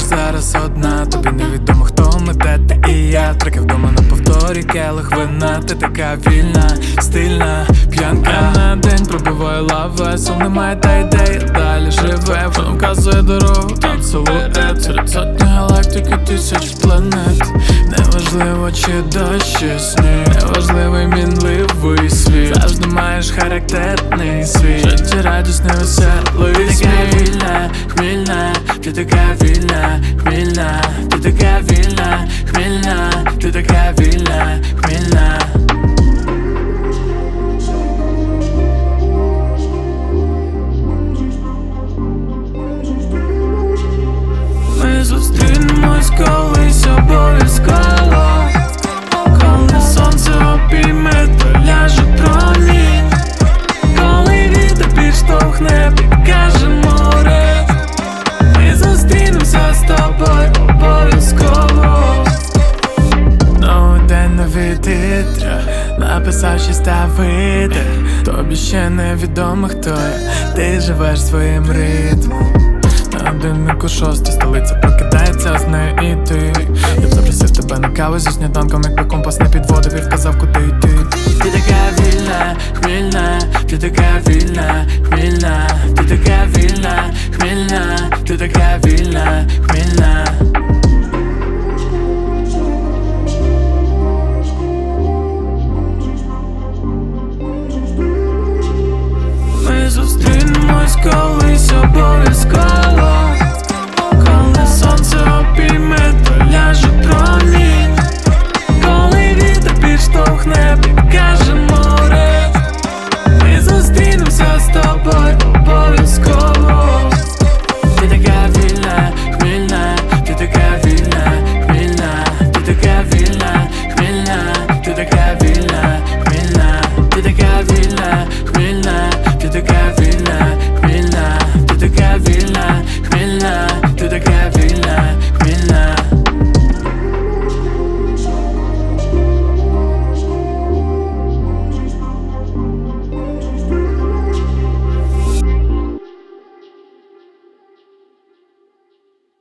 зараз одна, тобі невідомо, хто ми, де ти і я. Треки вдома на повторі, келих вина. Ти така вільна, стильна, п'янка. На день пробиває лава, сон немає та ідея далі живе. Воно вказує дорогу, там силует серед сотні галактики, тисяч планет. Неважливо, чи дощ, чи сніг, неважливий мінливий світ. Завжди маєш характерний світ. Життя радісний, веселий сміх. Ти така вільна, хмільна, ти така вільна, хмільна, ти така вільна, хмільна, ти така вільна, хмільна. Ми зустрінемось колись обов'язково, коли сонце обійме, то ляже промінь, коли вітер підштовхне, підкаже море. Ми зустрінемося з тобою обов'язково. Новий день, нові титри, написав, що став вітер. Тобі ще невідомо, хто я, ти живеш своїм ритмом. На годиннику 6, столиця прокидається, з нею і ти. Я б запросив тебе на каву зі сніданком, якби компас не підводив і вказав, куди йти. Ти така вільна, хмільна, ти така вільна, хмільна, ти така вільна, хмільна, ти така вільна, хмільна.